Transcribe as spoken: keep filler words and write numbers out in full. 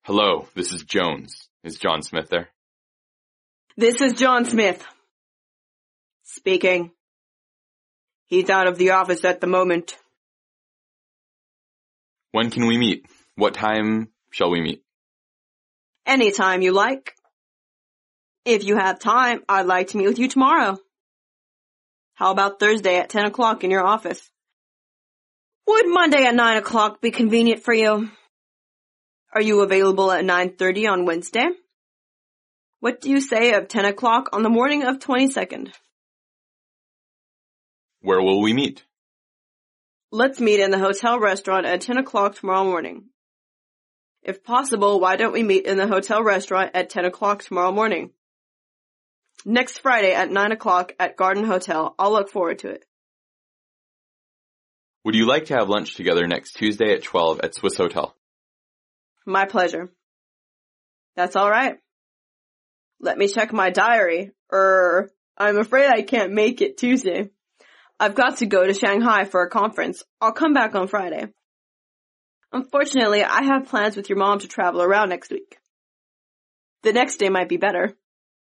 Hello, this is Jones. Is John Smith there? This is John Smith. Speaking. He's out of the office at the moment. When can we meet? What time shall we meet? Anytime you like. If you have time, I'd like to meet with you tomorrow. How about Thursday at ten o'clock in your office? Would Monday at nine o'clock be convenient for you? Are you available at nine thirty on Wednesday? What do you say of ten o'clock on the morning of twenty-second? Where will we meet? Let's meet in the hotel restaurant at ten o'clock tomorrow morning. If possible, why don't we meet in the hotel restaurant at ten o'clock tomorrow morning? Next Friday at nine o'clock at Garden Hotel. I'll look forward to it. Would you like to have lunch together next Tuesday at twelve at Swiss Hotel? My pleasure. That's all right. Let me check my diary. Er, I'm afraid I can't make it Tuesday. I've got to go to Shanghai for a conference. I'll come back on Friday. Unfortunately, I have plans with your mom to travel around next week. The next day might be better.